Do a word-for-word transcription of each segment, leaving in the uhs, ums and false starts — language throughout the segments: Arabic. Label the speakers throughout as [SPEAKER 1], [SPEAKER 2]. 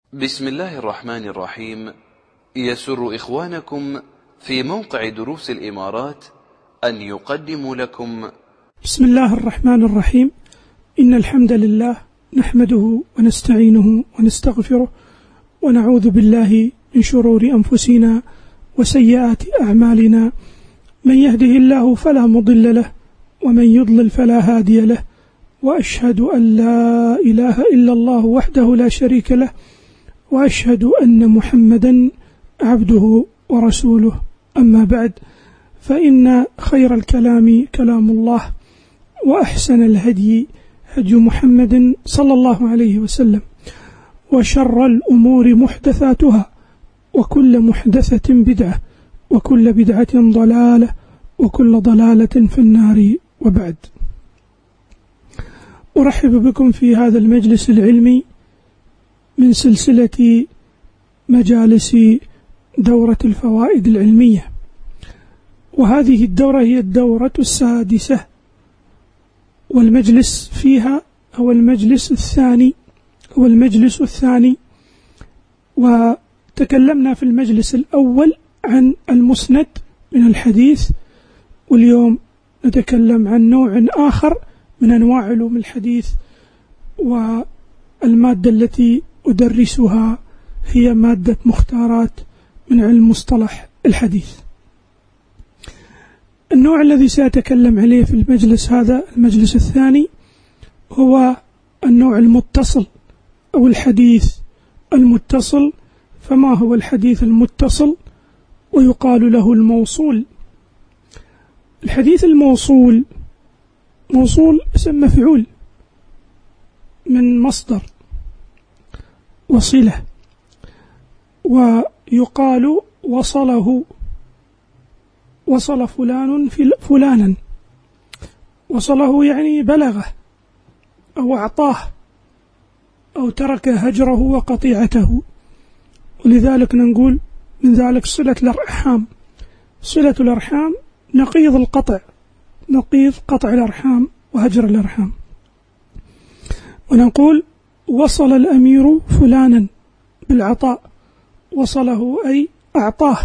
[SPEAKER 1] بسم الله الرحمن الرحيم. يسر إخوانكم في موقع دروس الإمارات أن يقدموا لكم
[SPEAKER 2] بسم الله الرحمن الرحيم. إن الحمد لله نحمده ونستعينه ونستغفره ونعوذ بالله من شرور أنفسنا وسيئات أعمالنا، من يهده الله فلا مضل له ومن يضلل فلا هادي له، وأشهد أن لا إله إلا الله وحده لا شريك له، وأشهد أن محمدا عبده ورسوله. أما بعد، فإن خير الكلام كلام الله، وأحسن الهدي هدي محمد صلى الله عليه وسلم، وشر الأمور محدثاتها، وكل محدثة بدعة، وكل بدعة ضلالة، وكل ضلالة في النار. وبعد، أرحب بكم في هذا المجلس العلمي من سلسلة مجالس دورة الفوائد العلمية، وهذه الدورة هي الدورة السادسة، والمجلس فيها هو المجلس الثاني هو المجلس الثاني وتكلمنا في المجلس الأول عن المسند من الحديث، واليوم نتكلم عن نوع آخر من أنواع علوم الحديث، والمادة التي أدرسها هي مادة مختارات من علم مصطلح الحديث. النوع الذي سأتكلم عليه في المجلس هذا، المجلس الثاني، هو النوع المتصل أو الحديث المتصل. فما هو الحديث المتصل؟ ويقال له الموصول. الحديث الموصول موصول اسم مفعول من مصدر وصلة، ويقال وصله وصل فلان فلانا. وصله يعني بلغه أو أعطاه أو ترك هجره وقطيعته، ولذلك نقول من ذلك صلة الأرحام. صلة الأرحام نقيض القطع، نقيض قطع الأرحام وهجر الأرحام. ونقول وصل الأمير فلانا بالعطاء، وصله أي أعطاه،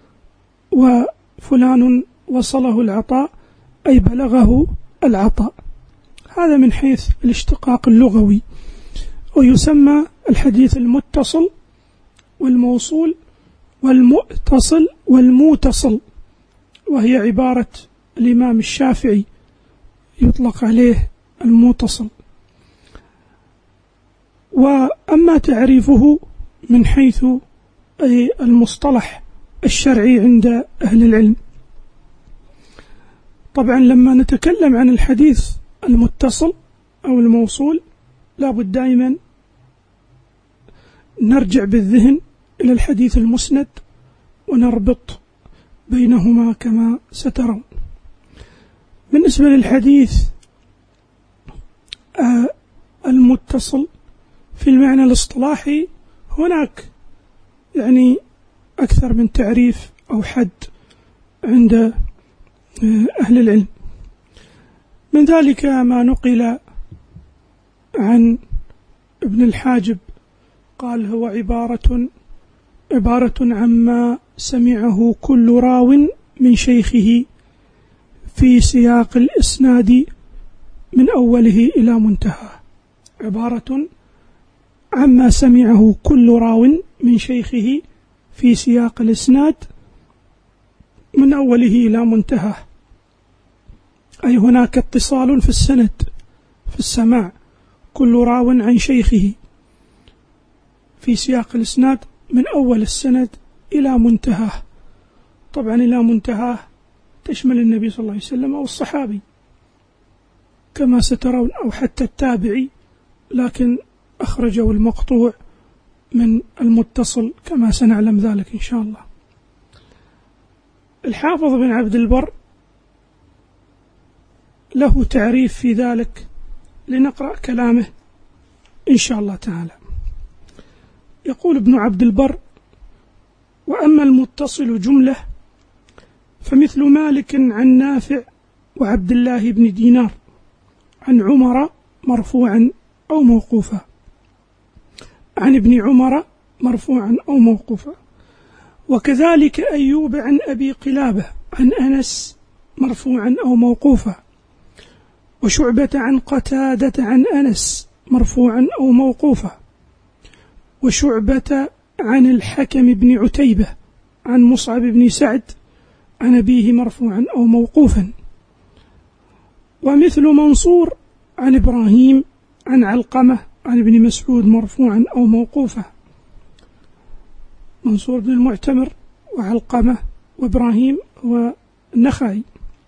[SPEAKER 2] وفلان وصله العطاء أي بلغه العطاء. هذا من حيث الاشتقاق اللغوي. ويسمى الحديث المتصل والموصول والمؤتصل والموتصل، وهي عبارة الإمام الشافعي يطلق عليه الموتصل. وأما تعريفه من حيث أي المصطلح الشرعي عند أهل العلم، طبعا لما نتكلم عن الحديث المتصل أو الموصول لابد دائما نرجع بالذهن إلى الحديث المسند ونربط بينهما كما سترون. بالنسبة للحديث آه المتصل في المعنى الاصطلاحي، هناك يعني أكثر من تعريف أو حد عند آه أهل العلم. من ذلك ما نقل عن ابن الحاجب، قال هو عبارة عبارة عما سمعه كل راو من شيخه في سياق الإسناد من أوله إلى منتهى. عبارة عما سمعه كل راو من شيخه في سياق الإسناد من أوله إلى منتهى، أي هناك اتصال في السند في السماع، كل راو عن شيخه في سياق الإسناد من أول السند إلى منتهاه. طبعا إلى منتهاه تشمل النبي صلى الله عليه وسلم أو الصحابي كما سترون، أو حتى التابعي، لكن أخرجوا المقطوع من المتصل كما سنعلم ذلك إن شاء الله. الحافظ بن عبد البر له تعريف في ذلك، لنقرأ كلامه إن شاء الله تعالى. يقول ابن عبد البر: وأما المتصل جملة فمثل مالك عن نافع وعبد الله بن دينار عن عمر مرفوعا أو موقوفا، عن ابن عمر مرفوعا أو موقوفا. وكذلك أيوب عن أبي قلابة عن أنس مرفوعا أو موقوفا. وشعبة عن قتادة عن أنس مرفوعا أو موقوفا. وشعبة عن الحكم بن عتيبة عن مصعب بن سعد عن أبيه مرفوعا أو موقوفا. ومثل منصور عن إبراهيم عن علقمة عن ابن مسعود مرفوعا أو موقوفا. منصور بن المعتمر وعلقمة وإبراهيم والنخعي.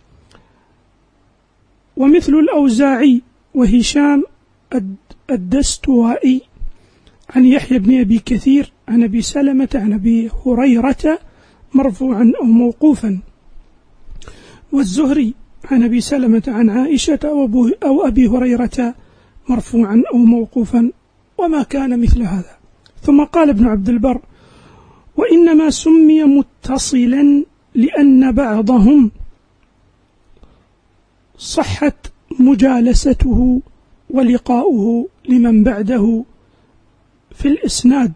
[SPEAKER 2] ومثل الأوزاعي وهشام الدستوائي عن يحيى بن أبي كثير عن أبي سلمة عن أبي هريرة مرفوعا أو موقوفا. والزهري عن أبي سلمة عن عائشة أو أبي هريرة مرفوعا أو موقوفا وما كان مثل هذا. ثم قال ابن عبد البر: وإنما سمي متصلا لأن بعضهم صحت مجالسته ولقاؤه لمن بعده في الإسناد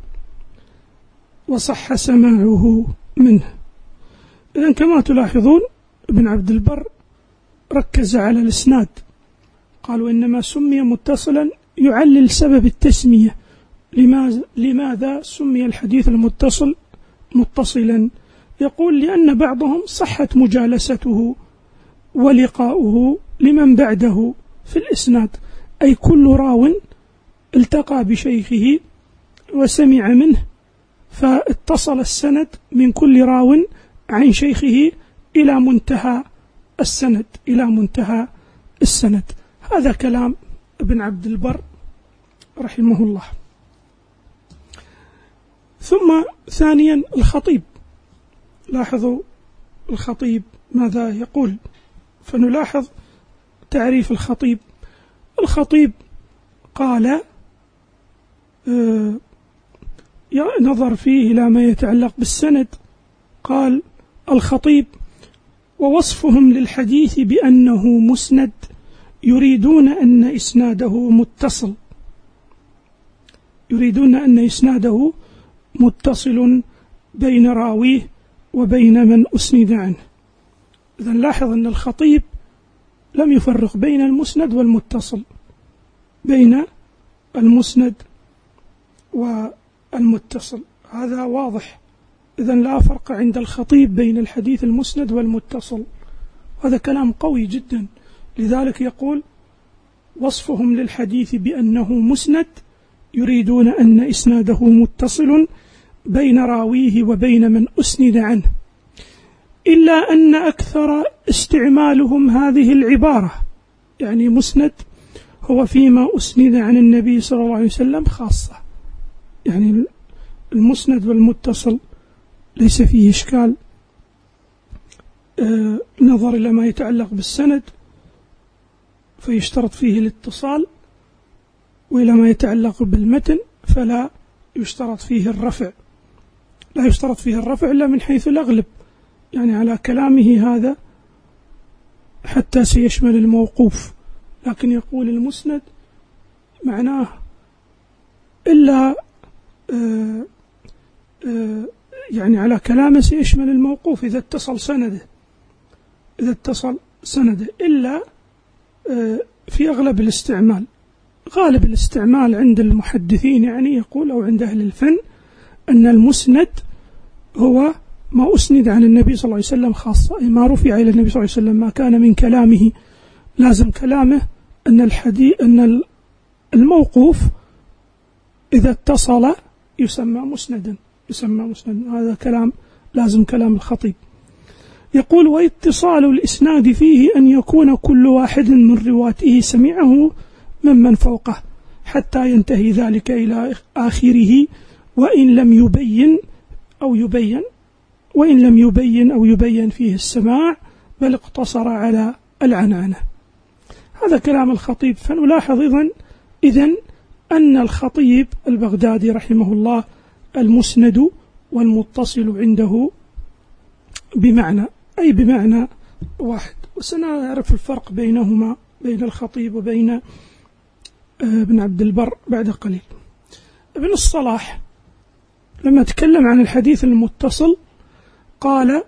[SPEAKER 2] وصح سماعه منه. إذن كما تلاحظون ابن عبد البر ركز على الإسناد، قال: وإنما سمي متصلا، يعلل سبب التسمية، لماذا, لماذا سمي الحديث المتصل متصلا؟ يقول: لأن بعضهم صحت مجالسته ولقاؤه لمن بعده في الإسناد، أي كل راو التقى بشيخه وسمع منه، فاتصل السند من كل راو عن شيخه إلى منتهى السند إلى منتهى السند. هذا كلام ابن عبد البر رحمه الله. ثم ثانيا الخطيب، لاحظوا الخطيب ماذا يقول، فنلاحظ تعريف الخطيب. الخطيب قال آه نظر فيه إلى ما يتعلق بالسند، قال: الخطيب ووصفهم للحديث بأنه مسند يريدون أن إسناده متصل يريدون أن إسناده متصل بين راويه وبين من أسند عنه. إذن لاحظ أن الخطيب لم يفرق بين المسند والمتصل، بين المسند والمتصل، هذا واضح. إذن لا فرق عند الخطيب بين الحديث المسند والمتصل، هذا كلام قوي جدا. لذلك يقول: وصفهم للحديث بأنه مسند يريدون أن إسناده متصل بين راويه وبين من أسند عنه، إلا أن أكثر استعمالهم هذه العبارة، يعني مسند هو فيما أسند عن النبي صلى الله عليه وسلم خاصة، يعني المسند والمتصل ليس فيه إشكال. آه نظر إلى ما يتعلق بالسند فيشترط فيه الاتصال، وإلى ما يتعلق بالمتن فلا يشترط فيه الرفع لا يشترط فيه الرفع إلا من حيث الأغلب، يعني على كلامه هذا حتى سيشمل الموقوف، لكن يقول المسند معناه إلا آه آه يعني على كلامه سيشمل الموقوف إذا اتصل سنده إذا اتصل سنده إلا آه في أغلب الاستعمال. غالب الاستعمال عند المحدثين يعني يقول، أو عند أهل الفن، أن المسند هو ما أسند عن النبي صلى الله عليه وسلم خاصة، أي ما رفع إلى النبي صلى الله عليه وسلم، ما كان من كلامه لازم كلامه أن الحديث أن الموقوف إذا اتصل يسمى مسندا يسمى مسندا هذا كلام لازم كلام الخطيب. يقول: واتصال الإسناد فيه أن يكون كل واحد من رواته سمعه ممن فوقه حتى ينتهي ذلك إلى آخره، وإن لم يبين أو يبين وإن لم يبين أو يبين فيه السماع، بل اقتصر على العنعنة. هذا كلام الخطيب. فنلاحظ إذن إذن أن الخطيب البغدادي رحمه الله المسند والمتصل عنده بمعنى أي بمعنى واحد، وسنعرف الفرق بينهما بين الخطيب وبين ابن عبد البر بعد قليل. ابن الصلاح لما تكلم عن الحديث المتصل قال: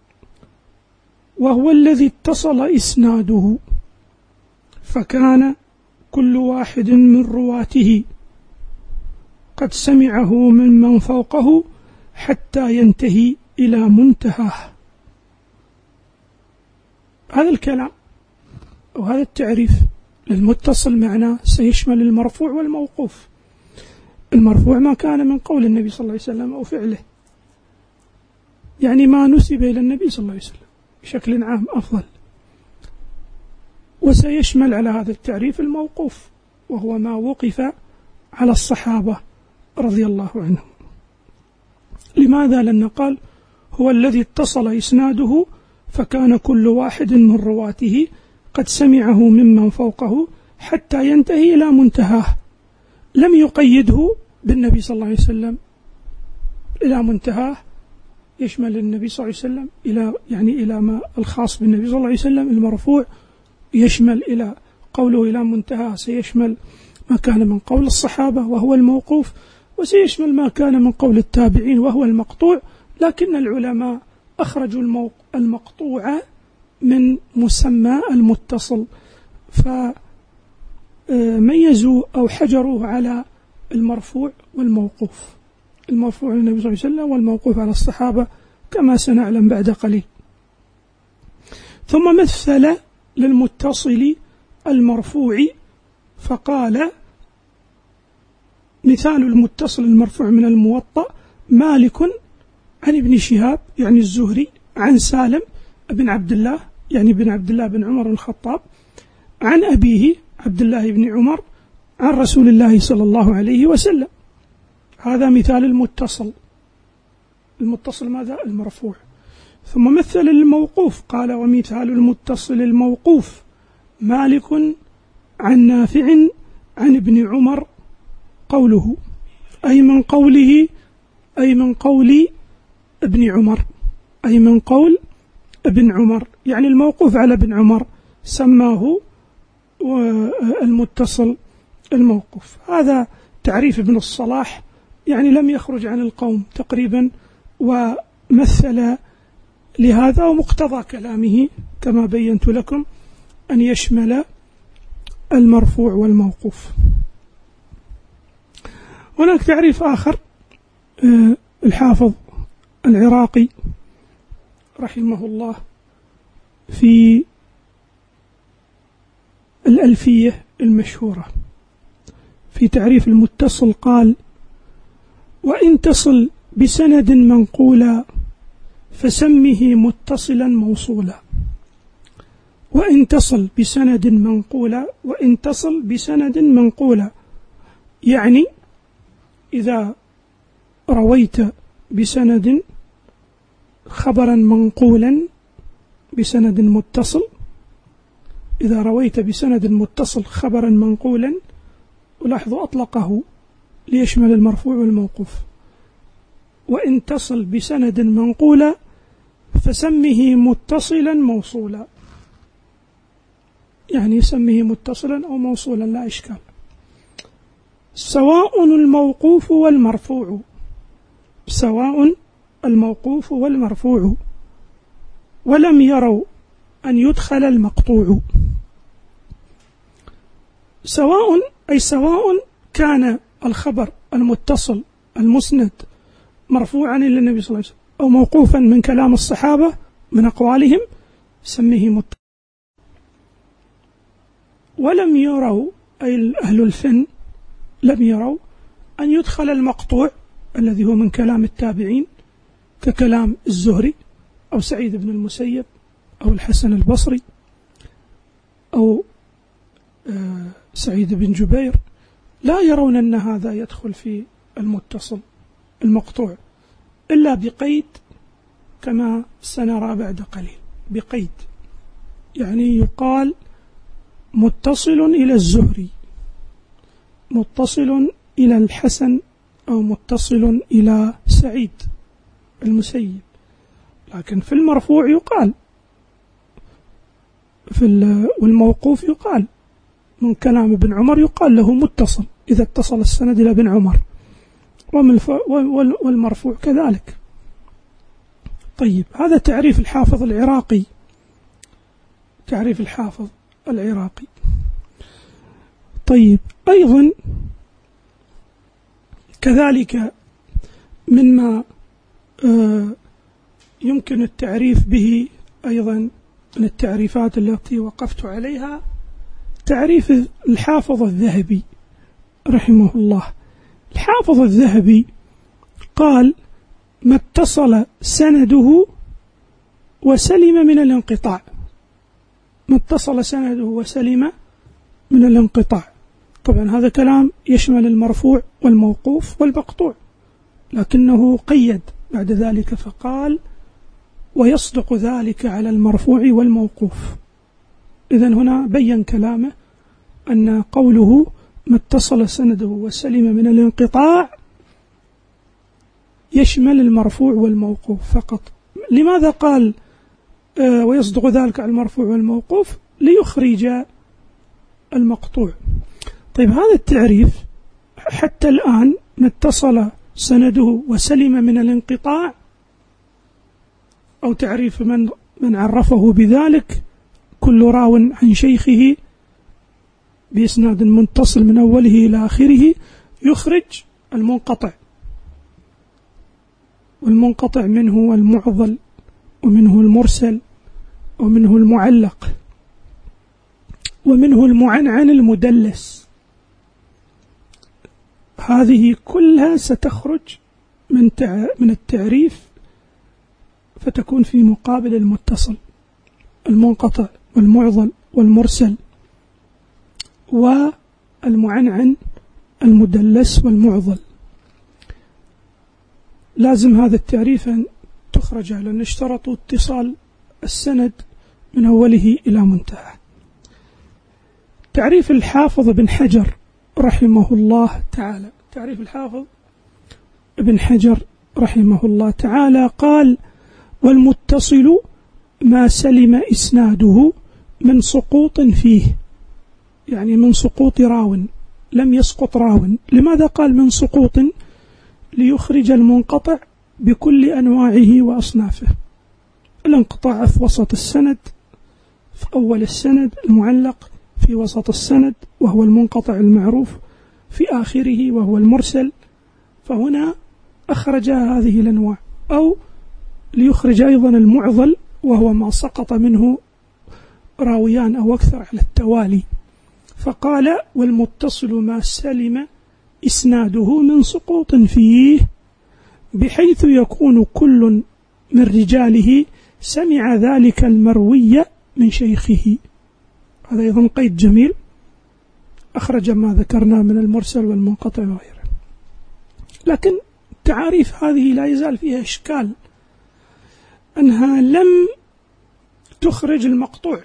[SPEAKER 2] وهو الذي اتصل إسناده فكان كل واحد من رواته قد سمعه ممن فوقه حتى ينتهي إلى منتهاه. هذا الكلام أو هذا التعريف للمتصل معناه سيشمل المرفوع والموقوف. المرفوع ما كان من قول النبي صلى الله عليه وسلم أو فعله، يعني ما نسب إلى النبي صلى الله عليه وسلم بشكل عام أفضل. وسيشمل على هذا التعريف الموقوف، وهو ما وقف على الصحابة رضي الله عنهم. لماذا؟ لأن قال: هو الذي اتصل إسناده فكان كل واحد من رواته قد سمعه ممن فوقه حتى ينتهي إلى منتهاه. لم يقيده بالنبي صلى الله عليه وسلم إلى منتهاه، يشمل النبي صلى الله عليه وسلم إلى يعني إلى ما الخاص بالنبي صلى الله عليه وسلم المرفوع، يشمل إلى قوله إلى منتهاه، سيشمل ما كان من قول الصحابة وهو الموقوف، وسيشمل ما كان من قول التابعين وهو المقطوع. لكن العلماء أخرجوا المقطوع من مسمى المتصل، فميزوا أو حجروا على المرفوع والموقوف، المرفوع للنبي صلى الله عليه وسلم والموقوف على الصحابة كما سنعلم بعد قليل. ثم مثل للمتصل المرفوع فقال: مثال المتصل المرفوع من الموطأ مالك عن ابن شهاب يعني الزهري عن سالم بن عبد الله يعني بن عبد الله بن عمر الخطاب عن أبيه عبد الله بن عمر عن رسول الله صلى الله عليه وسلم. هذا مثال المتصل. المتصل ماذا؟ المرفوع. ثم مثل الموقوف قال: ومثال المتصل الموقوف مالك عن نافع عن ابن عمر قوله، أي من قوله أي من قول ابن عمر أي من قول ابن عمر، يعني الموقوف على ابن عمر سماه المتصل الموقوف. هذا تعريف ابن الصلاح، يعني لم يخرج عن القوم تقريبا، ومثل لهذا ومقتضى كلامه كما بينت لكم أن يشمل المرفوع والموقوف. هناك تعريف آخر الحافظ العراقي رحمه الله في الألفية المشهورة في تعريف المتصل قال: وإن تصل بسند منقولا فسمه متصلا موصولا. وإن تصل بسند منقولا وإن تصل بسند منقولا يعني إذا رويت بسند خبرا منقولا بسند متصل، إذا رويت بسند متصل خبرا منقولا، ولاحظوا أطلقه ليشمل المرفوع والموقوف. وإن تصل بسند منقولا فسمه متصلا موصولا، يعني سمه متصلا أو موصولا لا إشكال. سواء الموقوف والمرفوع، سواء الموقوف والمرفوع، ولم يروا أن يدخل المقطوع. سواء أي سواء كان الخبر المتصل المسند مرفوعا إلى النبي صلى الله عليه وسلم أو موقوفا من كلام الصحابة من أقوالهم سميه متصل. ولم يروا أي أهل الفن لم يروا أن يدخل المقطوع الذي هو من كلام التابعين ككلام الزهري أو سعيد بن المسيب أو الحسن البصري أو سعيد بن جبير، لا يرون أن هذا يدخل في المتصل المقطوع إلا بقيد كما سنرى بعد قليل. بقيد يعني يقال متصل إلى الزهري، متصل إلى الحسن، أو متصل إلى سعيد المسيب. لكن في المرفوع يقال في والموقوف يقال من كلام ابن عمر يقال له متصل إذا اتصل السند إلى ابن عمر، والمرفوع كذلك. طيب، هذا تعريف الحافظ العراقي، تعريف الحافظ العراقي. طيب، أيضا كذلك مما يمكن التعريف به أيضا من التعريفات التي وقفت عليها تعريف الحافظ الذهبي رحمه الله. الحافظ الذهبي قال: ما اتصل سنده وسلم من الانقطاع. ما اتصل سنده وسلم من الانقطاع. طبعا هذا كلام يشمل المرفوع والموقوف والمقطوع، لكنه قيد بعد ذلك فقال: ويصدق ذلك على المرفوع والموقوف. إذن هنا بين كلامه أن قوله ما اتصل سنده وسلم من الانقطاع يشمل المرفوع والموقوف فقط. لماذا قال آه ويصدق ذلك على المرفوع والموقوف؟ ليخرج المقطوع. طيب، هذا التعريف حتى الآن ما اتصل سنده وسلم من الانقطاع، أو تعريف من من عرفه بذلك: كل راو عن شيخه بإسناد متصل من أوله إلى آخره يخرج المنقطع، والمنقطع منه المعضل، ومنه المرسل، ومنه المعلق، ومنه المعنعن المدلس. هذه كلها ستخرج من من التعريف فتكون في مقابل المتصل: المنقطع والمعضل والمرسل والمعنعن المدلس والمعضل. لازم هذا التعريف أن تخرج، لأن اشترطوا اتصال السند من أوله إلى منتهى. تعريف الحافظ ابن حجر رحمه الله تعالى، تعريف الحافظ ابن حجر رحمه الله تعالى قال: والمتصل ما سلم إسناده من سقوط فيه، يعني من سقوط راو، لم يسقط راو. لماذا قال من سقوط؟ ليخرج المنقطع بكل أنواعه وأصنافه. الانقطاع في وسط السند، في أول السند، المعلق في وسط السند وهو المنقطع المعروف، في آخره وهو المرسل. فهنا أخرج هذه الأنواع. أو ليخرج أيضا المعضل وهو ما سقط منه راويان أو أكثر على التوالي. فقال: والمتصل ما سلم إسناده من سقوط فيه، بحيث يكون كل من رجاله سمع ذلك المروي من شيخه. هذا أيضا قيد جميل، أخرج ما ذكرنا من المرسل والمنقطع وغيره. لكن التعاريف هذه لا يزال فيها إشكال، أنها لم تخرج المقطوع.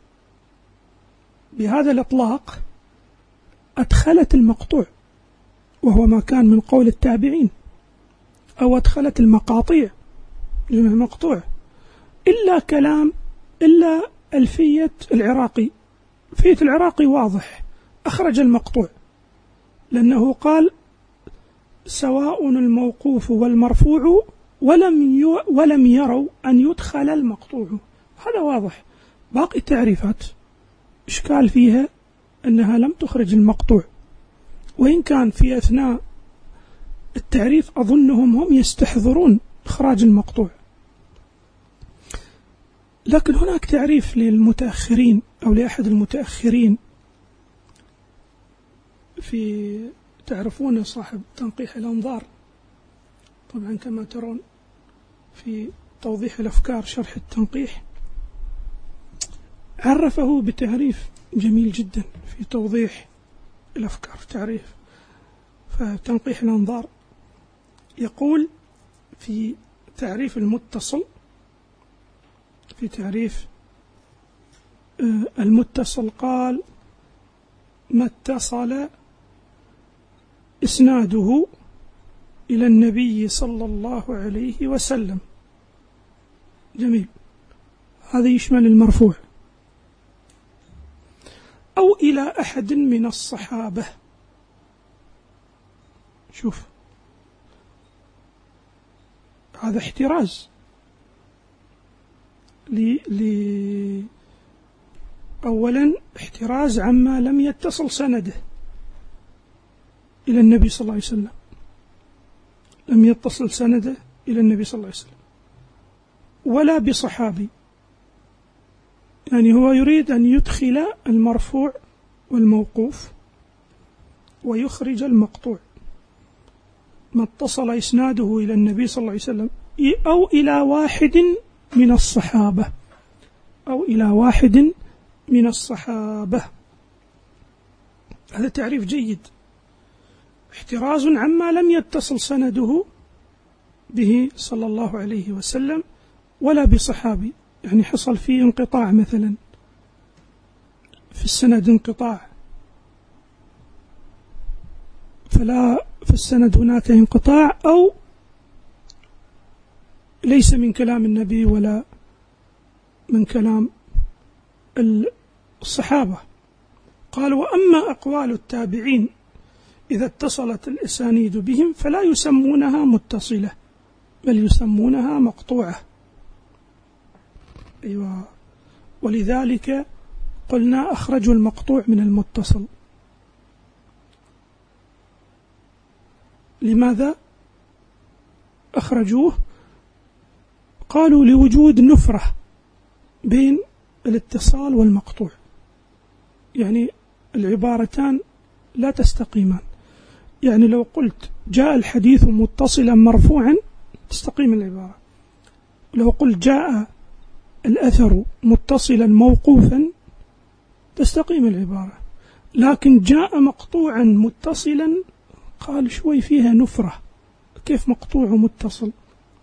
[SPEAKER 2] بهذا الإطلاق أدخلت المقطوع، وهو ما كان من قول التابعين، أو أدخلت المقاطيع جمع مقطوع، إلا كلام إلا ألفية العراقي. ألفية العراقي واضح، أخرج المقطوع، لأنه قال: سواء الموقوف والمرفوع ولم يو ولم يروا أن يدخل المقطوع. هذا واضح. باقي التعريفات إشكال فيها أنها لم تخرج المقطوع، وإن كان في أثناء التعريف أظنهم هم يستحضرون إخراج المقطوع. لكن هناك تعريف للمتأخرين أو لأحد المتأخرين، في تعرفون صاحب تنقيح الأنظار، طبعا كما ترون في توضيح الأفكار شرح التنقيح، عرفه بتعريف جميل جدا في توضيح الأفكار تعريف فتنقيح الأنظار. يقول في تعريف المتصل، في تعريف المتصل قال: ما اتصل إسناده إلى النبي صلى الله عليه وسلم. جميل، هذا يشمل المرفوع، أو إلى أحد من الصحابة. شوف، هذا احتراز ل... ل... أولا احتراز عما لم يتصل سنده إلى النبي صلى الله عليه وسلم، لم يتصل سنده إلى النبي صلى الله عليه وسلم ولا بصحابي، يعني هو يريد أن يدخل المرفوع والموقوف ويخرج المقطوع، ما اتصل إسناده إلى النبي صلى الله عليه وسلم أو إلى واحد من الصحابة أو إلى واحد من الصحابة. هذا تعريف جيد. احتراز عما لم يتصل سنده به صلى الله عليه وسلم ولا بصحابي، يعني حصل فيه انقطاع مثلا في السند، انقطاع فلا في السند هناك انقطاع أو ليس من كلام النبي ولا من كلام الصحابة. قال: وأما أقوال التابعين إذا اتصلت الأسانيد بهم فلا يسمونها متصلة بل يسمونها مقطوعة. أيوة. ولذلك قلنا أخرجوا المقطوع من المتصل. لماذا أخرجوه؟ قالوا لوجود نفرة بين الاتصال والمقطوع، يعني العبارتان لا تستقيمان. يعني لو قلت جاء الحديث متصلا مرفوعا تستقيم العبارة، لو قلت جاء الأثر متصلا موقوفا تستقيم العبارة، لكن جاء مقطوعا متصلا قال شوي فيها نفرة، كيف مقطوع ومتصل؟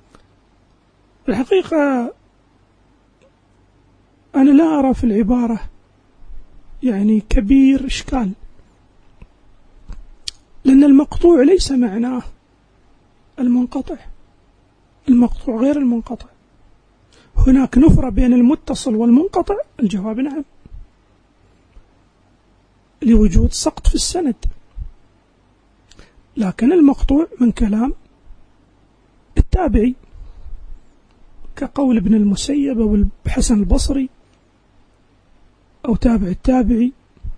[SPEAKER 2] الحقيقة أنا لا أرى في العبارة يعني كبير إشكال، لأن المقطوع ليس معناه المنقطع، المقطوع غير المنقطع. هناك نفرة بين المتصل والمنقطع؟ الجواب نعم، لوجود سقط في السند. لكن المقطوع من كلام التابعي كقول ابن المسيب أو الحسن البصري أو تابع التابعي،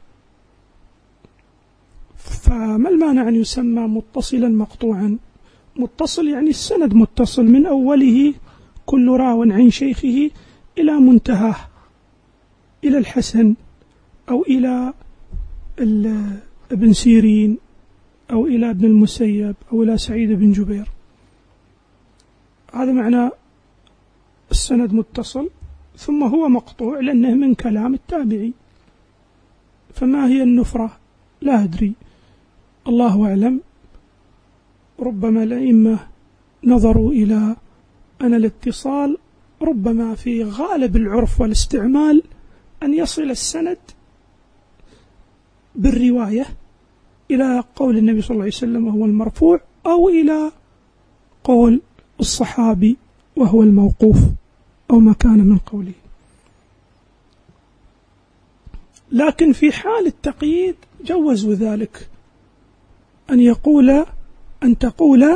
[SPEAKER 2] فما المانع أن يسمى متصلا مقطوعا؟ متصل يعني السند متصل من أوله كل راو عن شيخه إلى منتهاه، إلى الحسن أو إلى ابن سيرين أو إلى ابن المسيب أو إلى سعيد بن جبير. هذا معنى السند متصل، ثم هو مقطوع لأنه من كلام التابعي. فما هي النفرة؟ لا أدري، الله أعلم. ربما الأئمة نظروا إلى أن الاتصال ربما في غالب العرف والاستعمال أن يصل السند بالرواية إلى قول النبي صلى الله عليه وسلم وهو المرفوع، أو إلى قول الصحابي وهو الموقوف أو ما كان من قوله. لكن في حال التقييد جوزوا ذلك، أن يقول أن تقول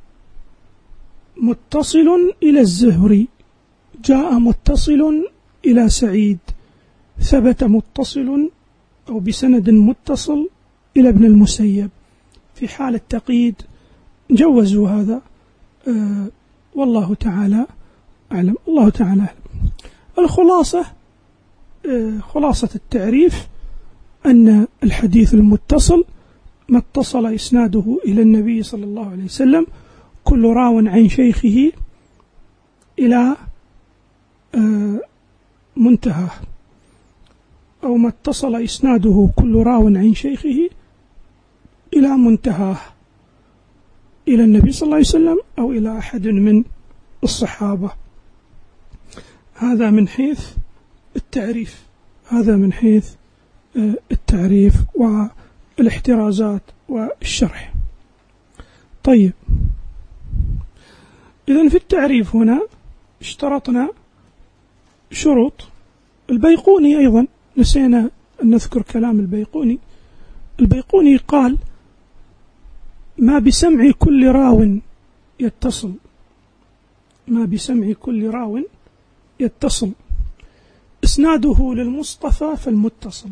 [SPEAKER 2] متصل إلى الزهري، جاء متصل إلى سعيد، ثبت متصل أو بسند متصل إلى ابن المسيب. في حال التقييد جوزوا هذا، أه والله تعالى أعلم. الله تعالى أعلم. الخلاصة أه خلاصة التعريف أن الحديث المتصل ما اتصل إسناده إلى النبي صلى الله عليه وسلم كل راو عن شيخه إلى أه منتهى، أو ما اتصل إسناده كل راو عن شيخه إلى منتهاه إلى النبي صلى الله عليه وسلم أو إلى أحد من الصحابة. هذا من حيث التعريف، هذا من حيث التعريف والاحترازات والشرح. طيب، إذن في التعريف هنا اشترطنا شروط. البيقوني أيضا نسينا أن نذكر كلام البيقوني. البيقوني قال: ما بسمع كل راو يتصل ما بسمع كل راو يتصل. إسناده للمصطفى فالمتصل.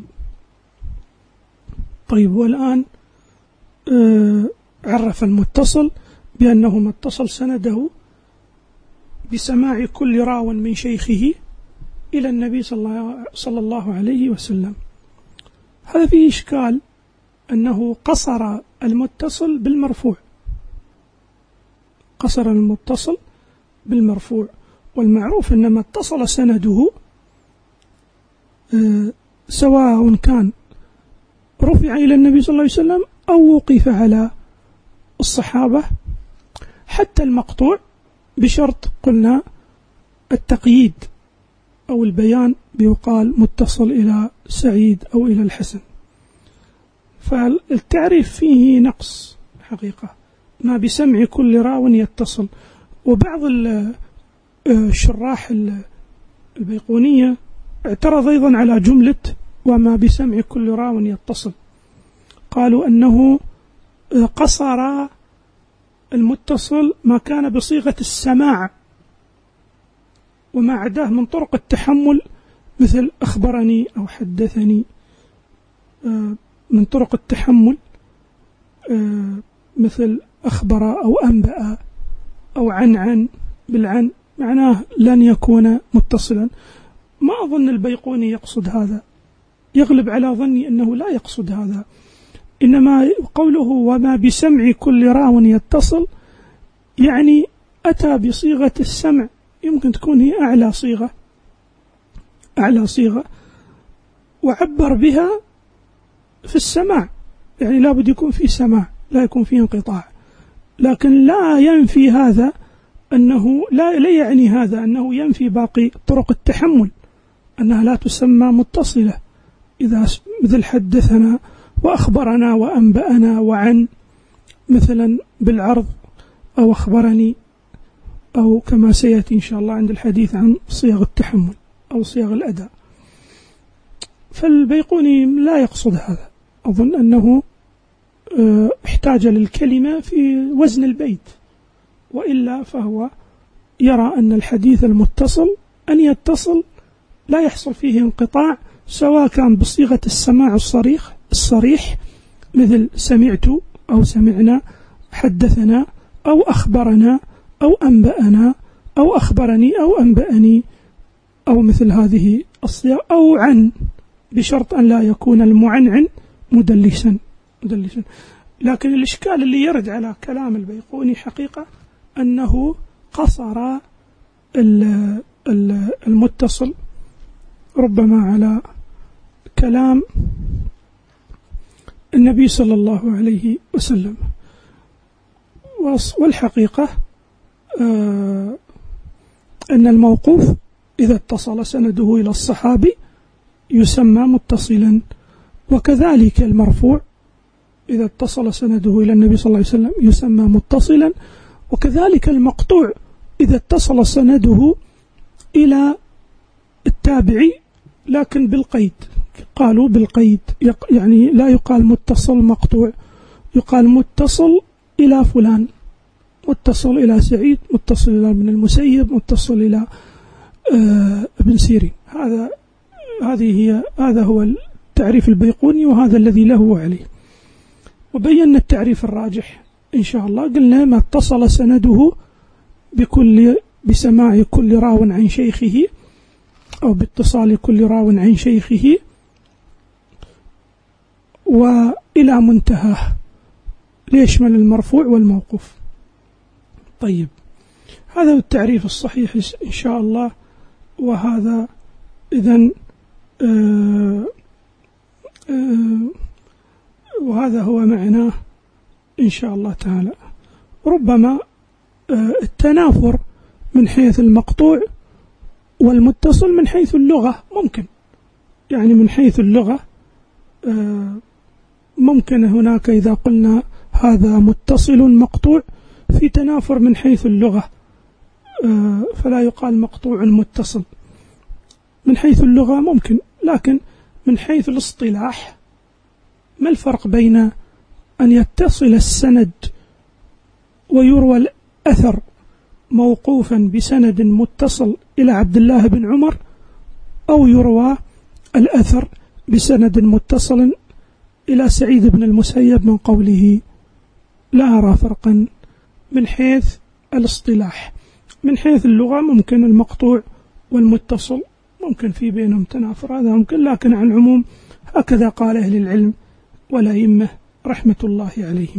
[SPEAKER 2] طيب، والآن آه عرف المتصل بأنه ما اتصل سنده بسماع كل راو من شيخه إلى النبي صلى الله عليه وسلم. هذا فيه إشكال، أنه قصر المتصل بالمرفوع، قصر المتصل بالمرفوع، والمعروف أن ما اتصل سنده آه سواء كان رفع إلى النبي صلى الله عليه وسلم أو وقف على الصحابة، حتى المقطوع، بشرط قلنا التقييد أو البيان، بيقال متصل إلى سعيد أو إلى الحسن. فالتعريف فيه نقص حقيقة، ما بسمع كل راو يتصل. وبعض الشراح البيقونية اعترض أيضا على جملة وما بسمع كل راو يتصل، قالوا أنه قصر المتصل ما كان بصيغة السماع، وما عداه من طرق التحمل مثل أخبرني أو حدثني، من طرق التحمل مثل أخبر أو أنبأ أو عن عن بالعن، معناه لن يكون متصلا. ما أظن البيقوني يقصد هذا، يغلب على ظني أنه لا يقصد هذا، إنما قوله وما بسمع كل راو يتصل يعني أتى بصيغة السمع، يمكن تكون هي أعلى صيغة أعلى صيغة وعبر بها في السماع، يعني لا بد يكون في سماع، لا يكون فيه انقطاع. لكن لا ينفي هذا أنه لا, لا يعني هذا أنه ينفي باقي طرق التحمل، أنها لا تسمى متصلة، إذا مثل حدثنا وأخبرنا وأنبأنا وعن، مثلا بالعرض، أو أخبرني، أو كما سيأتي إن شاء الله عند الحديث عن صيغ التحمل أو صيغ الأداء. فالبيقوني لا يقصد هذا، أظن أنه احتاج للكلمة في وزن البيت، وإلا فهو يرى أن الحديث المتصل أن يتصل لا يحصل فيه انقطاع، سواء كان بصيغة السماع الصريح الصريح مثل سمعت أو سمعنا، حدثنا أو أخبرنا أو أنبأنا أو أخبرني أو أنبأني، أو مثل هذه الصيغ، أو عن، بشرط أن لا يكون المعنعن مدلسا مدلسا. لكن الإشكال اللي يرد على كلام البيقوني حقيقة أنه قصر المتصل ربما على كلام النبي صلى الله عليه وسلم. والحقيقة آه أن الموقوف إذا اتصل سنده إلى الصحابي يسمى متصلا، وكذلك المرفوع إذا اتصل سنده إلى النبي صلى الله عليه وسلم يسمى متصلا، وكذلك المقطوع إذا اتصل سنده إلى التابعي لكن بالقيد، قالوا بالقيد، يعني لا يقال متصل مقطوع، يقال متصل إلى فلان، متصل إلى سعيد، متصل إلى ابن المسيب، متصل إلى آه ابن سيرين. هذا هذه هي هذا هو التعريف البيقوني، وهذا الذي له عليه. وبينا التعريف الراجح إن شاء الله، قلنا ما اتصل سنده بكل بسماع كل راو عن شيخه، أو باتصال كل راو عن شيخه وإلى منتهاه، ليشمل المرفوع والموقوف. طيب، هذا هو التعريف الصحيح إن شاء الله، وهذا إذن آه آه وهذا هو معناه إن شاء الله تعالى. ربما آه التنافر من حيث المقطوع والمتصل من حيث اللغة ممكن، يعني من حيث اللغة آه ممكن هناك إذا قلنا هذا متصل مقطوع في تنافر من حيث اللغة، آه فلا يقال مقطوع متصل من حيث اللغة ممكن. لكن من حيث الاصطلاح ما الفرق بين أن يتصل السند ويروى الأثر موقوفا بسند متصل إلى عبد الله بن عمر، أو يروى الأثر بسند متصل إلى سعيد بن المسيب من قوله لا أرى فرقا من حيث الاصطلاح. من حيث اللغة ممكن المقطوع والمتصل ممكن في بينهم تنافر، هذا ممكن، لكن عن العموم هكذا قال أهل العلم والأئمة رحمة الله عليهم.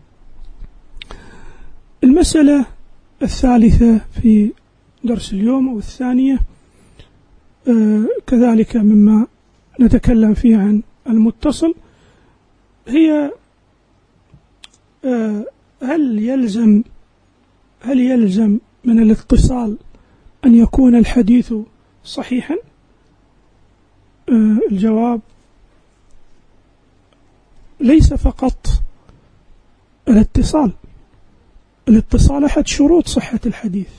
[SPEAKER 2] المسألة الثالثة في درس اليوم أو الثانية آه كذلك مما نتكلم فيه عن المتصل، هي آه هل يلزم هل يلزم من الاتصال أن يكون الحديث صحيحا؟ آه الجواب ليس فقط الاتصال، الاتصال أحد شروط صحة الحديث،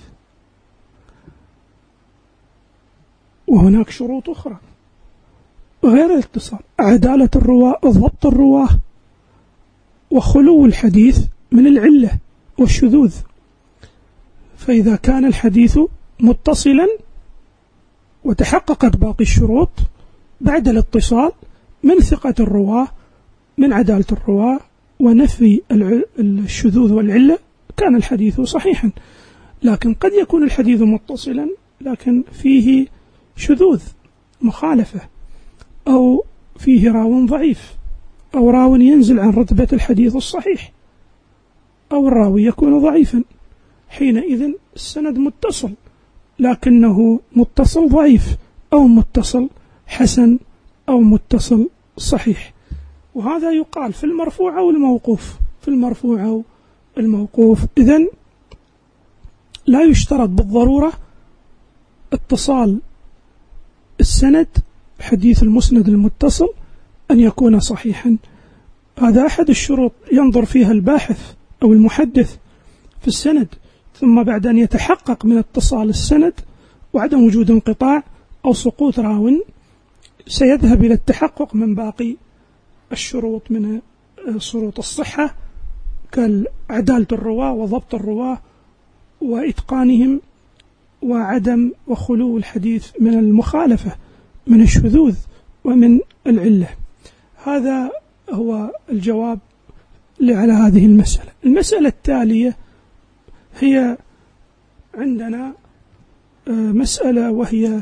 [SPEAKER 2] وهناك شروط أخرى غير الاتصال: عدالة الرواة، ضبط الرواة، وخلو الحديث من العلة والشذوذ. فإذا كان الحديث متصلا وتحققت باقي الشروط بعد الاتصال من ثقة الرواة، من عدالة الرواة، ونفي الشذوذ والعلة، كان الحديث صحيحا. لكن قد يكون الحديث متصلا لكن فيه شذوذ، مخالفة، أو فيه راو ضعيف، أو راو ينزل عن رتبة الحديث الصحيح، أو الراوي يكون ضعيفا. حينئذ السند متصل لكنه متصل ضعيف، أو متصل حسن، أو متصل صحيح. وهذا يقال في المرفوع أو الموقوف، في المرفوع أو الموقوف. إذن لا يشترط بالضرورة اتصال السند، حديث المسند المتصل، أن يكون صحيحا. هذا أحد الشروط ينظر فيها الباحث أو المحدث في السند، ثم بعد أن يتحقق من اتصال السند وعدم وجود انقطاع أو سقوط راو، سيذهب إلى التحقق من باقي الشروط من شروط الصحة، كعدالة الرواة وضبط الرواة وإتقانهم وعدم وخلو الحديث من المخالفة، من الشذوذ ومن العلة. هذا هو الجواب على هذه المسألة. المسألة التالية هي عندنا مسألة، وهي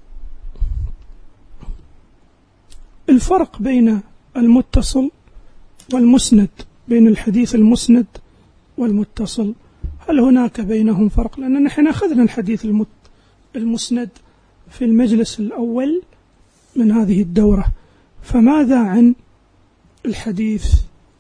[SPEAKER 2] الفرق بين المتصل والمسند، بين الحديث المسند والمتصل. هل هناك بينهم فرق؟ لأننا نحن أخذنا الحديث المسند في المجلس الأول من هذه الدورة، فماذا عن الحديث؟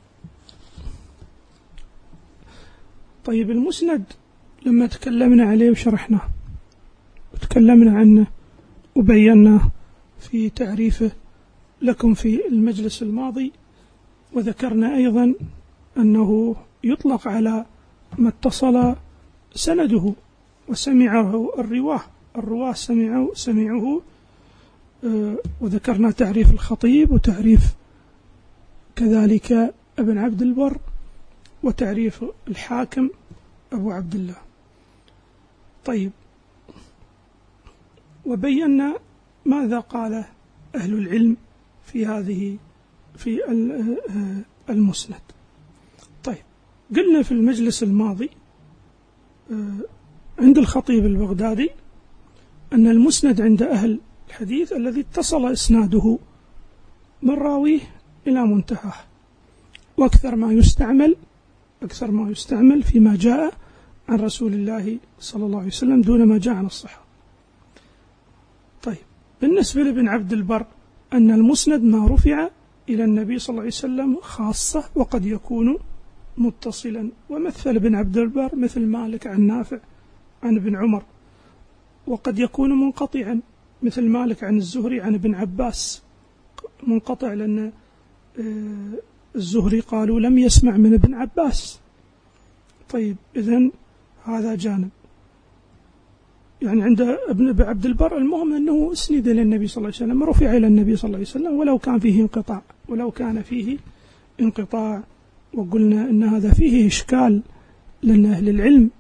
[SPEAKER 2] طيب، المسند لما تكلمنا عليه وشرحناه وتكلمنا عنه وبيناه في تعريفه لكم في المجلس الماضي، وذكرنا أيضا أنه يطلق على ما اتصل سنده وسمعه الرواه الرواه سمعوا سمعه وذكرنا تعريف الخطيب وتعريف كذلك ابن عبد البر وتعريف الحاكم أبو عبد الله. طيب، وبينا ماذا قال أهل العلم في هذه في المسند. طيب، قلنا في المجلس الماضي عند الخطيب البغدادي أن المسند عند أهل الحديث الذي اتصل إسناده من راويه إلى منتهاه، وأكثر ما يستعمل أكثر ما يستعمل فيما جاء عن رسول الله صلى الله عليه وسلم دون ما جاء عن الصحابة. طيب، بالنسبة لابن عبد البر أن المسند ما رفع إلى النبي صلى الله عليه وسلم خاصة، وقد يكون متصلا، ومثل ابن عبد البر مثل مالك عن نافع عن ابن عمر، وقد يكون منقطعا مثل مالك عن الزهري عن ابن عباس، منقطع لأن الزهري قالوا لم يسمع من ابن عباس. طيب، إذن هذا جانب. يعني عند ابن عبد البر المهم أنه اسند إلى النبي صلى الله عليه وسلم، رفع إلى النبي صلى الله عليه وسلم ولو كان فيه انقطاع ولو كان فيه انقطاع وقلنا أن هذا فيه إشكال، لأن أهل العلم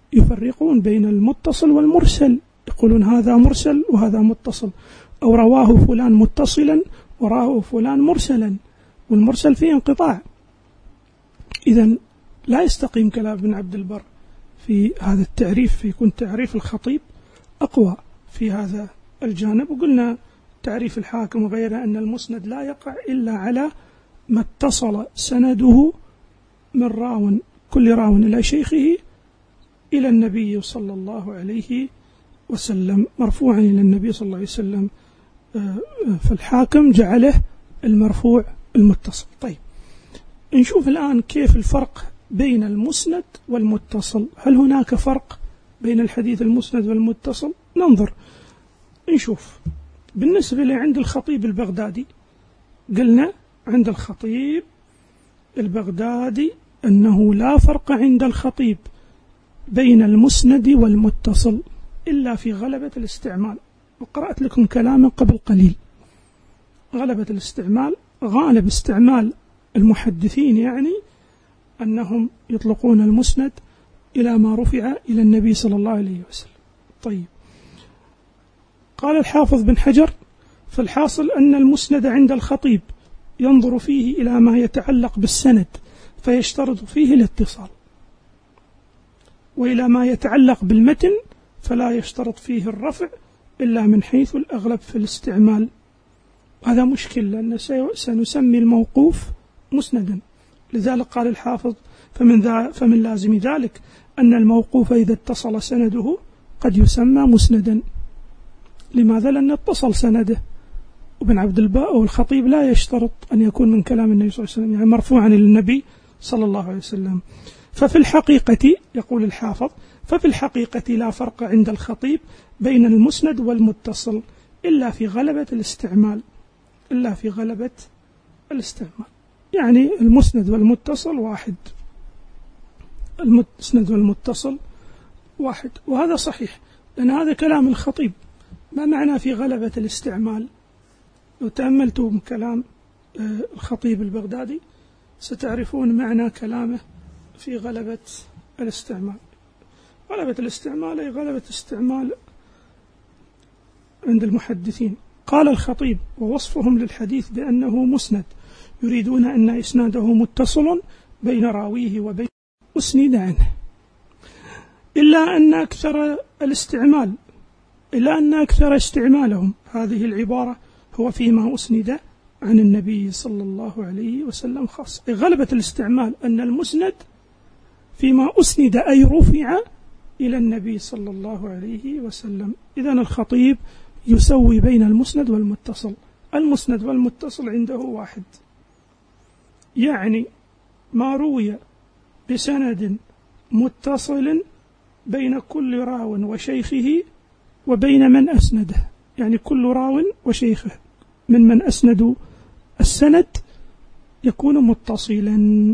[SPEAKER 2] يفرقون بين المتصل والمرسل، يقولون هذا مرسل وهذا متصل، أو رواه فلان متصلا وراه فلان مرسلا، والمرسل فيه انقطاع. إذن لا يستقيم كلام ابن عبد البر في هذا التعريف، فيكون تعريف الخطيب أقوى في هذا الجانب. وقلنا تعريف الحاكم وغيره أن المسند لا يقع إلا على ما اتصل سنده من راو كل راو إلى شيخه إلى النبي صلى الله عليه وسلم، مرفوعا إلى النبي صلى الله عليه وسلم، فالحاكم جعله المرفوع المتصل. طيب نشوف الآن كيف الفرق بين المسند والمتصل. هل هناك فرق بين الحديث المسند والمتصل؟ ننظر نشوف. بالنسبة لعند الخطيب البغدادي، قلنا عند الخطيب البغدادي أنه لا فرق عند الخطيب بين المسند والمتصل إلا في غلبة الاستعمال. وقرأت لكم كلاما قبل قليل. غلبة الاستعمال، غالب استعمال المحدثين يعني أنهم يطلقون المسند إلى ما رفع إلى النبي صلى الله عليه وسلم. طيب، قال الحافظ بن حجر: فالحاصل أن المسند عند الخطيب ينظر فيه إلى ما يتعلق بالسند فيشترط فيه الاتصال، وإلى ما يتعلق بالمتن فلا يشترط فيه الرفع إلا من حيث الأغلب في الاستعمال. هذا مشكل، لأن سنسمي الموقوف مسندا. لذلك قال الحافظ: فمن, ذا فمن لازم ذلك أن الموقوف إذا اتصل سنده قد يسمى مسندا. لماذا؟ لأن اتصل سنده. وابن عبد البر والخطيب لا يشترط أن يكون من كلام النبي صلى الله عليه وسلم، يعني مرفوعا للنبي صلى الله عليه وسلم. ففي الحقيقة، يقول الحافظ: ففي الحقيقة لا فرق عند الخطيب بين المسند والمتصل إلا في غلبة الاستعمال، إلا في غلبة الاستعمال. يعني المسند والمتصل واحد، المسند والمتصل واحد، وهذا صحيح، لأن هذا كلام الخطيب. ما معنى في غلبة الاستعمال؟ لو تأملتم كلام الخطيب البغدادي ستعرفون معنى كلامه في غلبة الاستعمال. غلبة الاستعمال أي غلبة استعمال عند المحدثين. قال الخطيب: ووصفهم للحديث بأنه مسند يريدون أن إسناده متصل بين راويه وبين أسند عنه، إلا أن أكثر الاستعمال إلا أن أكثر استعمالهم هذه العبارة هو فيما أسند عن النبي صلى الله عليه وسلم خاص. غلبة الاستعمال أن المسند فيما أسند أي رفع إلى النبي صلى الله عليه وسلم. إذن الخطيب يسوي بين المسند والمتصل. المسند والمتصل عنده واحد، يعني ما روي بسند متصل بين كل راو وشيخه وبين من أسنده، يعني كل راو وشيخه من من أسندوا السند يكون متصلا.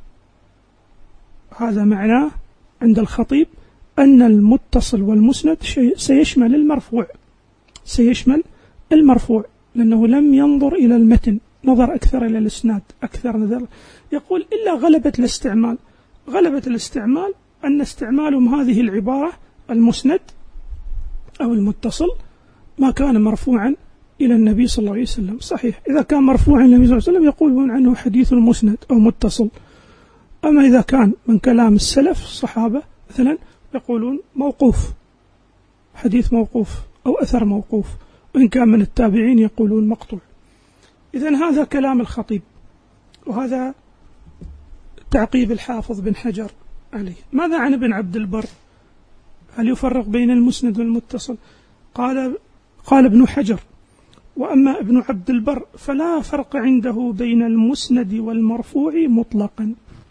[SPEAKER 2] هذا معناه عند الخطيب أن المتصل والمسند سيشمل المرفوع، سيشمل المرفوع لأنه لم ينظر إلى المتن، نظر أكثر إلى الإسناد، أكثر نظر. يقول: إلا غلبة الاستعمال. غلبة الاستعمال أن استعمالهم هذه العبارة المسند أو المتصل ما كان مرفوعا إلى النبي صلى الله عليه وسلم. صحيح، إذا كان مرفوعا إلى النبي صلى الله عليه وسلم يقولون عنه حديث مسند أو متصل. أما إذا كان من كلام السلف الصحابة مثلا يقولون موقوف، حديث موقوف أو أثر موقوف، وإن كان من التابعين يقولون مقطوع. إذن هذا كلام الخطيب، وهذا تعقيب الحافظ بن حجر عليه. ماذا عن ابن عبد البر؟ هل يفرق بين المسند والمتصل؟ قال قال ابن حجر: وأما ابن عبد البر فلا فرق عنده بين المسند والمرفوع مطلقا.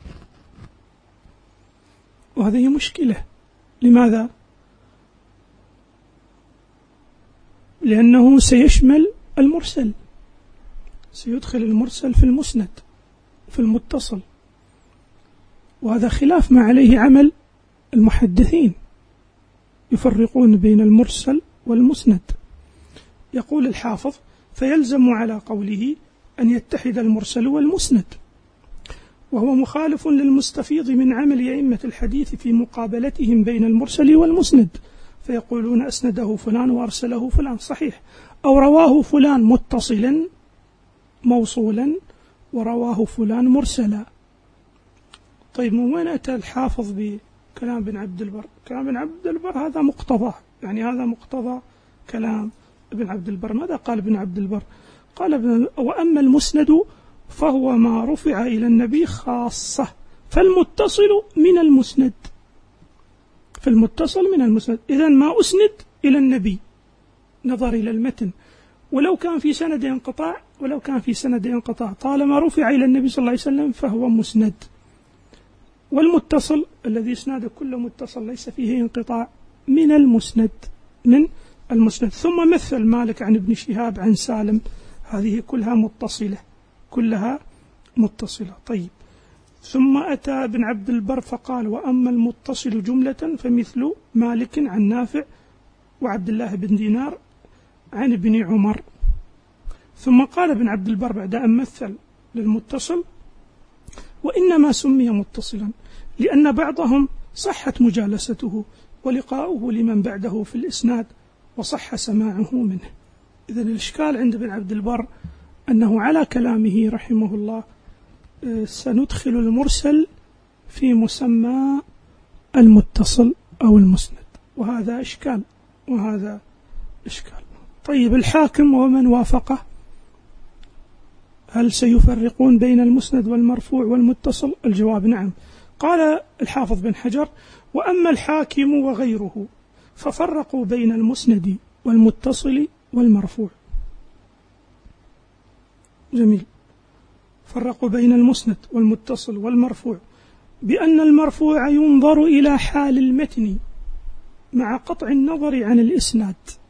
[SPEAKER 2] وهذه مشكلة. لماذا؟ لأنه سيشمل المرسل، سيدخل المرسل في المسند في المتصل، وهذا خلاف ما عليه عمل المحدثين، يفرقون بين المرسل والمسند. يقول الحافظ: فيلزم على قوله أن يتحد المرسل والمسند، وهو مخالف للمستفيض من عمل أئمة الحديث في مقابلتهم بين المرسل والمسند، فيقولون أسنده فلان وأرسله فلان، صحيح، أو رواه فلان متصلا موصولا ورواه فلان مرسلا. طيب من وين أتى الحافظ بكلام ابن عبد البر؟ كلام ابن عبد البر هذا مقتضى، يعني هذا مقتضى كلام ابن عبد البر. ماذا قال ابن عبد البر؟ قال ابن وأما المسند فهو ما رفع إلى النبي خاصة، فالمتصل من المسند، فالمتصل من المسند، إذن ما أسند إلى النبي نظر إلى المتن، ولو كان في سند انقطاع ولو كان في سند انقطاع طالما رفع إلى النبي صلى الله عليه وسلم فهو مسند. والمتصل الذي إسناده كله متصل ليس فيه انقطاع من المسند، من المسند. ثم مثل مالك عن ابن شهاب عن سالم، هذه كلها متصلة، كلها متصلة. طيب ثم أتى ابن عبد البر فقال وأما المتصل جملة فمثل مالك عن نافع وعبد الله بن دينار عن ابن عمر. ثم قال ابن عبد البر بعد أن مثل للمتصل وإنما سمي متصلا لأن بعضهم صحت مجالسته ولقاؤه لمن بعده في الإسناد وصح سماعه منه. إذن الإشكال عند ابن عبد البر أنه على كلامه رحمه الله سندخل المرسل في مسمى المتصل أو المسند، وهذا إشكال وهذا إشكال. طيب الحاكم ومن وافقه هل سيفرقون بين المسند والمرفوع والمتصل؟ الجواب نعم. قال الحافظ بن حجر وأما الحاكم وغيره ففرقوا بين المسند والمتصل والمرفوع. جميل. فرقوا بين المسند والمتصل والمرفوع بأن المرفوع ينظر إلى حال المتن مع قطع النظر عن الإسناد،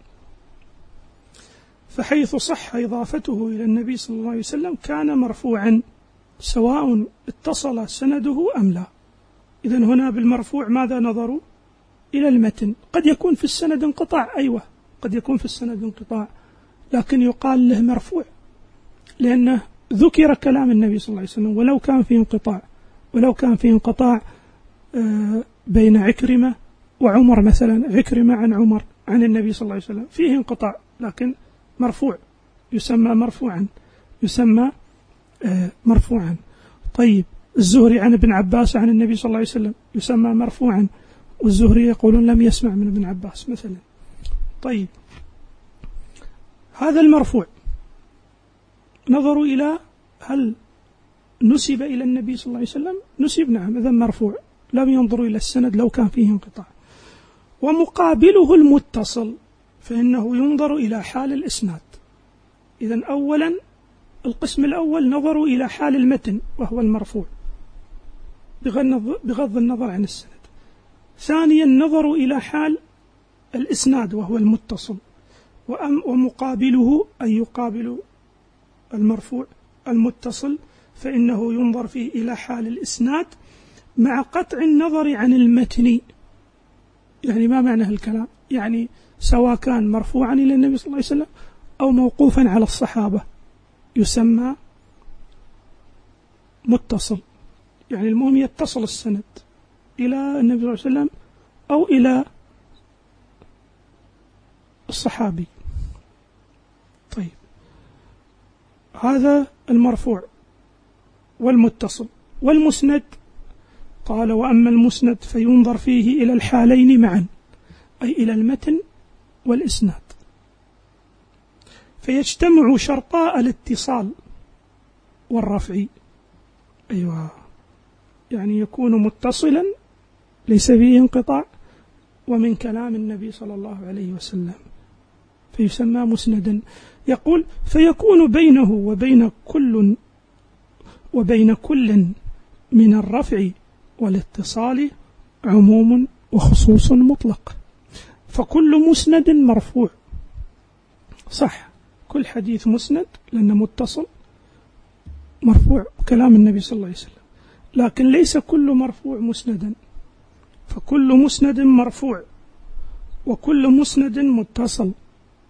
[SPEAKER 2] فحيث صح إضافته إلى النبي صلى الله عليه وسلم كان مرفوعا سواء اتصل سنده أم لا. إذن هنا بالمرفوع ماذا نظروا؟ إلى المتن. قد يكون في السند انقطاع، أيوة قد يكون في السند انقطاع، لكن يقال له مرفوع لأنه ذكر كلام النبي صلى الله عليه وسلم، ولو كان في انقطاع ولو كان في انقطاع بين عكرمة وعمر مثلا، عكرمة عن عمر عن النبي صلى الله عليه وسلم فيه انقطاع لكن مرفوع، يسمى مرفوعا يسمى مرفوعا. طيب الزهري عن ابن عباس عن النبي صلى الله عليه وسلم يسمى مرفوعا، والزهري يقولون لم يسمع من ابن عباس مثلا. طيب هذا المرفوع نظروا إلى هل نسب إلى النبي صلى الله عليه وسلم، نسب نعم، إذن مرفوع، لم ينظروا إلى السند لو كان فيه انقطاع. ومقابله المتصل فإنه ينظر إلى حال الإسناد. إذن أولا القسم الأول نظروا إلى حال المتن وهو المرفوع بغض النظر عن السند. ثانيا نظروا إلى حال الإسناد وهو المتصل، ومقابله أي يقابل المرفوع المتصل فإنه ينظر فيه إلى حال الإسناد مع قطع النظر عن المتن. يعني ما معنى الكلام؟ يعني سواء كان مرفوعا إلى النبي صلى الله عليه وسلم أو موقوفا على الصحابة يسمى متصل، يعني المهم يتصل السند إلى النبي صلى الله عليه وسلم أو إلى الصحابي. طيب هذا المرفوع والمتصل. والمسند قال وأما المسند فينظر فيه إلى الحالين معا، أي إلى المتن والإسناد، فيجتمع شرطاء الاتصال والرفع. أيوة، يعني يكون متصلا ليس فيه انقطاع ومن كلام النبي صلى الله عليه وسلم فيسمى مسندا. يقول فيكون بينه وبين كل وبين كل من الرفع والاتصال عموم وخصوص مطلق، فكل مسند مرفوع. صح، كل حديث مسند لأنه متصل مرفوع كلام النبي صلى الله عليه وسلم، لكن ليس كل مرفوع مسندا، فكل مسند مرفوع وكل مسند متصل،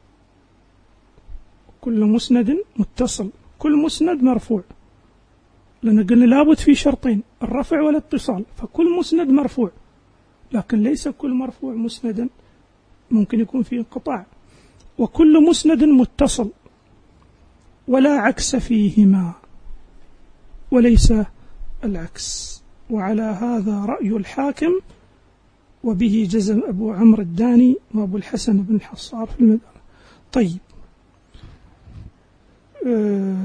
[SPEAKER 2] كل مسند متصل، كل مسند مرفوع لأن قلنا لابد في شرطين، الرفع والاتصال، فكل مسند مرفوع، لكن ليس كل مرفوع مسندا، ممكن يكون فيه انقطاع، وكل مسند متصل ولا عكس فيهما، وليس العكس. وعلى هذا رأي الحاكم، وبه جزم أبو عمرو الداني وأبو الحسن بن حصار في المدارس. طيب، آه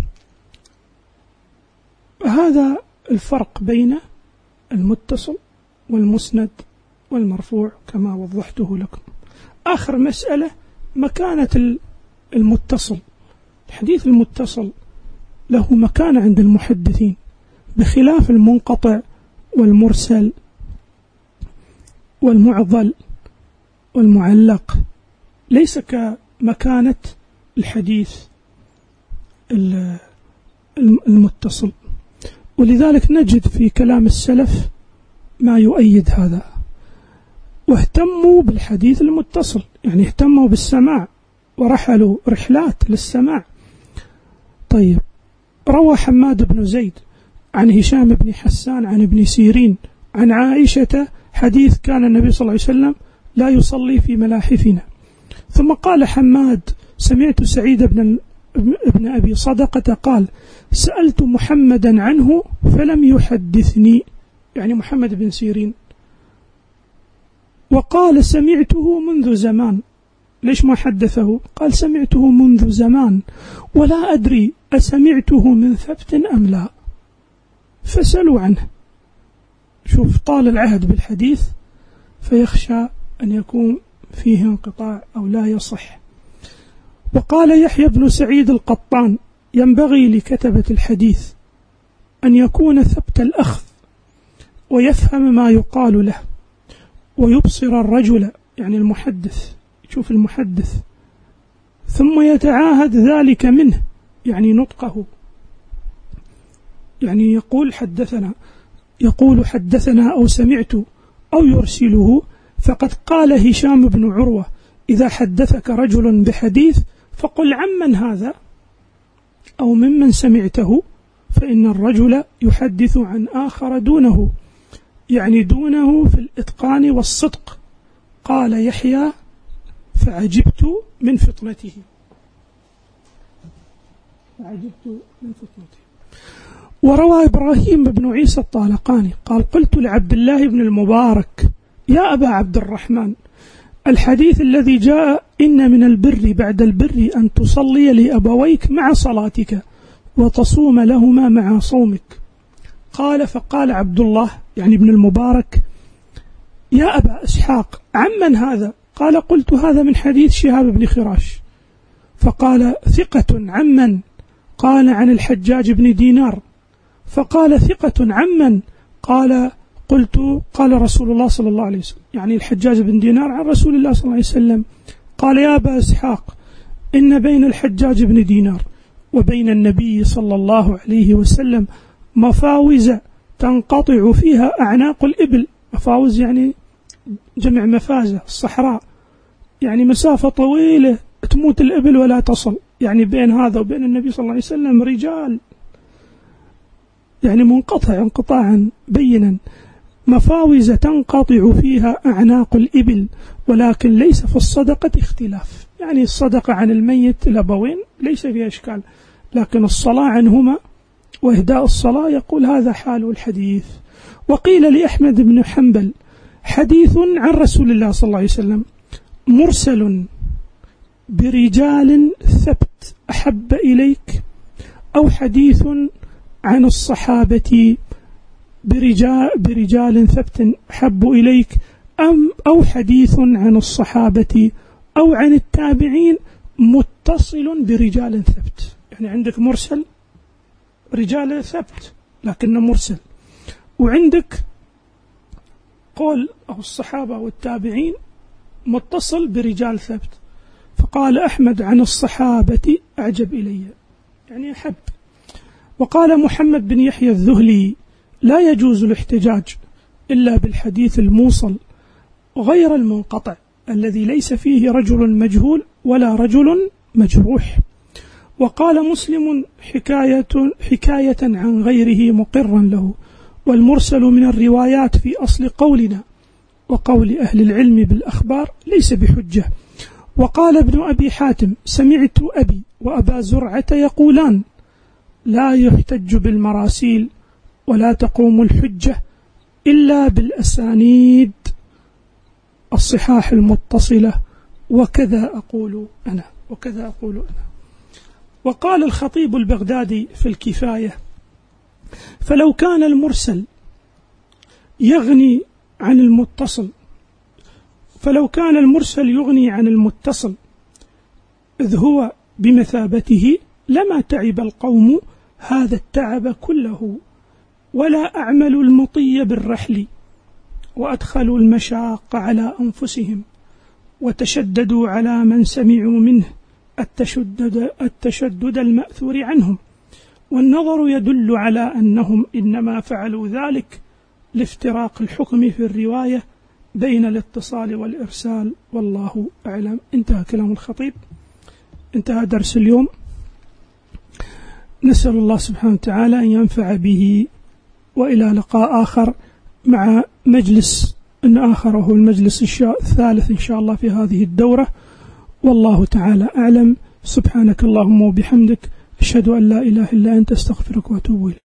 [SPEAKER 2] هذا الفرق بين المتصل والمسند والمرفوع كما وضحته لكم. آخر مسألة مكانة المتصل. الحديث المتصل له مكانة عند المحدثين بخلاف المنقطع والمرسل والمعضل والمعلق، ليس كمكانة الحديث المتصل. ولذلك نجد في كلام السلف ما يؤيد هذا، واهتموا بالحديث المتصل، يعني اهتموا بالسماع ورحلوا رحلات للسماع. طيب، روى حماد بن زيد عن هشام بن حسان عن ابن سيرين عن عائشة حديث كان النبي صلى الله عليه وسلم لا يصلي في ملاحفنا. ثم قال حماد: سمعت سعيد بن ابن أبي صدقة قال: سألت محمدا عنه فلم يحدثني، يعني محمد بن سيرين، وقال: سمعته منذ زمان. ليش ما حدثه؟ قال: سمعته منذ زمان ولا أدري أسمعته من ثبت أم لا، فسألوا عنه. شوف، طال العهد بالحديث فيخشى أن يكون فيه انقطاع أو لا يصح. وقال يحيى بن سعيد القطان: ينبغي لكتبة الحديث أن يكون ثبت الأخذ ويفهم ما يقال له ويبصر الرجل، يعني المحدث، يشوف المحدث، ثم يتعاهد ذلك منه، يعني نطقه، يعني يقول حدثنا، يقول حدثنا أو سمعت أو يرسله. فقد قال هشام بن عروة: إذا حدثك رجل بحديث فقل عمن هذا أو ممن سمعته، فإن الرجل يحدث عن آخر دونه، يعني دونه في الإتقان والصدق. قال يحيى: فعجبت من فطنته، فعجبت من فطنته. وروى إبراهيم بن عيسى الطالقاني قال: قلت لعبد الله بن المبارك: يا أبا عبد الرحمن، الحديث الذي جاء إن من البر بعد البر أن تصلي لأبويك مع صلاتك وتصوم لهما مع صومك. قال: فقال عبد الله يعني ابن المبارك: يا أبا إسحاق، عمن هذا؟ قال: قلت: هذا من حديث شهاب بن خراش. فقال: ثقة عمن؟ قال: عن الحجاج بن دينار. فقال: ثقة عمن؟ قال: قلت: قال رسول الله صلى الله عليه وسلم، يعني الحجاج بن دينار عن رسول الله صلى الله عليه وسلم. قال: يا أبا إسحاق، إن بين الحجاج بن دينار وبين النبي صلى الله عليه وسلم مفاوز تنقطع فيها أعناق الإبل. مفاوز يعني جمع مفازة، الصحراء، يعني مسافة طويلة تموت الإبل ولا تصل، يعني بين هذا وبين النبي صلى الله عليه وسلم رجال، يعني منقطع انقطاعا بينا. مفاوز تنقطع فيها أعناق الإبل، ولكن ليس في الصدقة اختلاف، يعني الصدقة عن الميت الأبوين ليس فيها إشكال، لكن الصلاة عنهما وإهداء الصلاة يقول هذا حال الحديث. وقيل لأحمد بن حنبل: حديث عن رسول الله صلى الله عليه وسلم مرسل برجال ثبت أحب إليك، أو حديث عن الصحابة برجال, برجال ثبت أحب إليك، أم أو حديث عن الصحابة أو عن التابعين متصل برجال ثبت. يعني عندك مرسل رجال ثبت لكنه مرسل، وعندك قول أو الصحابة والتابعين متصل برجال ثبت. فقال أحمد: عن الصحابة أعجب إلي، يعني أحب. وقال محمد بن يحيى الذهلي: لا يجوز الاحتجاج إلا بالحديث الموصل غير المنقطع الذي ليس فيه رجل مجهول ولا رجل مجروح. وقال مسلم حكاية, حكاية عن غيره مقرا له، والمرسل من الروايات في أصل قولنا وقول أهل العلم بالأخبار ليس بحجة. وقال ابن أبي حاتم: سمعت أبي وأبا زرعة يقولان: لا يحتج بالمراسيل ولا تقوم الحجة إلا بالأسانيد الصحاح المتصلة، وكذا أقول أنا وكذا أقول أنا. وقال الخطيب البغدادي في الكفاية: فلو كان المرسل يغني عن المتصل فلو كان المرسل يغني عن المتصل إذ هو بمثابته لما تعب القوم هذا التعب كله، ولا أعملوا المطي بالرحل، وأدخلوا المشاق على أنفسهم، وتشددوا على من سمعوا منه التشدد, التشدد المأثور عنهم، والنظر يدل على أنهم إنما فعلوا ذلك لافتراق الحكم في الرواية بين الاتصال والإرسال، والله أعلم. انتهى كلام الخطيب، انتهى درس اليوم. نسأل الله سبحانه وتعالى أن ينفع به، وإلى لقاء آخر مع مجلس آخر وهو المجلس الثالث إن شاء الله في هذه الدورة، والله تعالى أعلم. سبحانك اللهم وبحمدك، أشهد أن لا إله إلا أنت، أستغفرك وأتوب إليك.